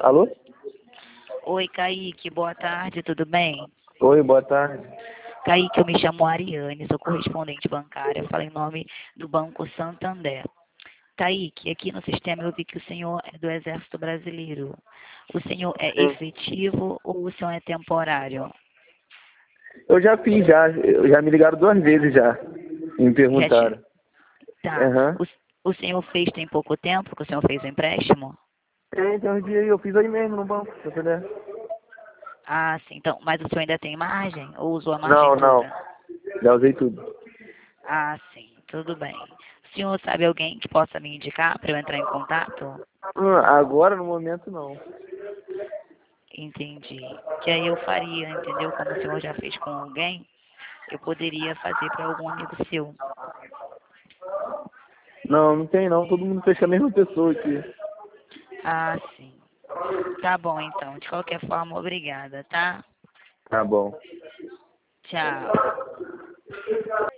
Alô? Oi, Kaique, boa tarde, tudo bem? Oi, boa tarde. Kaique, eu me chamo Ariane, sou correspondente bancária, falo em nome do Banco Santander. Kaique, aqui no sistema eu vi que o senhor é do Exército Brasileiro. O senhor é Sim. efetivo ou o senhor é temporário? Eu já fiz, já me ligaram 2 vezes já. E me Já perguntaram. Tá. Aham. O senhor fez tem pouco tempo que o senhor fez o empréstimo? Tem uns dias aí, eu fiz aí mesmo no banco, pra poder. Ah, sim. Então, mas o senhor ainda tem margem ou usou a margem Não, não. toda? Já usei tudo. Ah, sim. Tudo bem. O senhor sabe alguém que possa me indicar para eu entrar em contato? Agora, no momento, não. Entendi. Que aí eu faria, entendeu? Como o senhor já fez com alguém, eu poderia fazer para algum amigo seu. Não, não tem não. Todo mundo fecha a mesma pessoa aqui. Ah, sim. Tá bom, então. De qualquer forma, obrigada, tá? Tá bom. Tchau.